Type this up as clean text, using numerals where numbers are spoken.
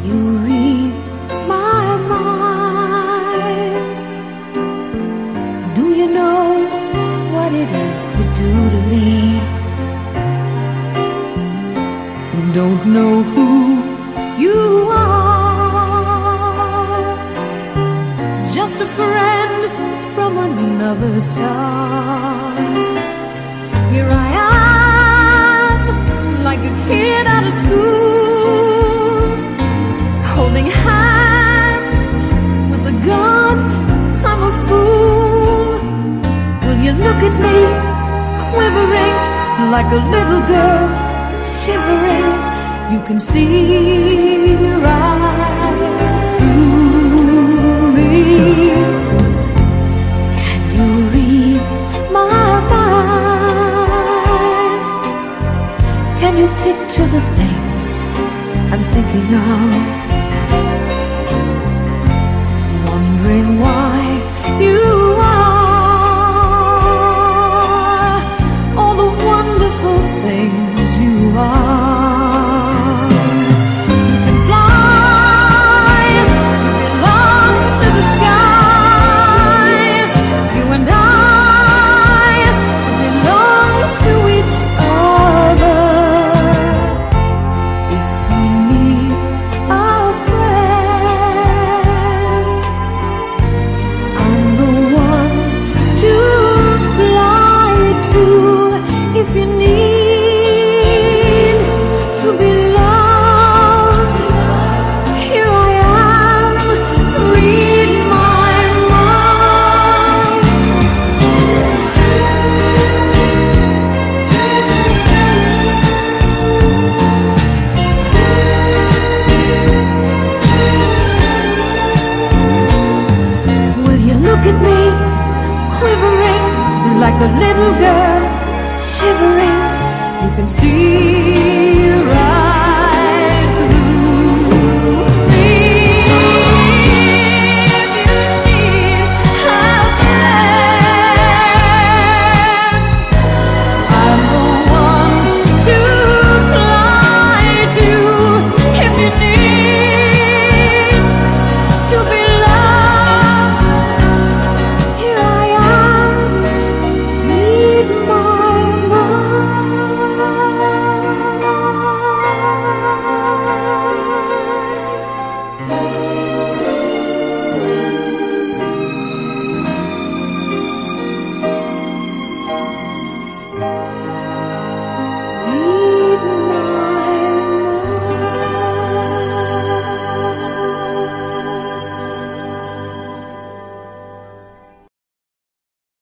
you read my mind? Do you know what it is you do to me? Don't know who you are, just a friend from another star. Here I am, like a kid out of school, holding hands with the God, I'm a fool. Will you look at me, quivering like a little girl, shivering? You can see right through me. Can you read my mind? Can you picture the things I'm thinking of? Wondering why you are all the wonderful things you are. If you need to be loved, here I am, read my mind. Will you look at me, quivering like a little girl, shivering? You can see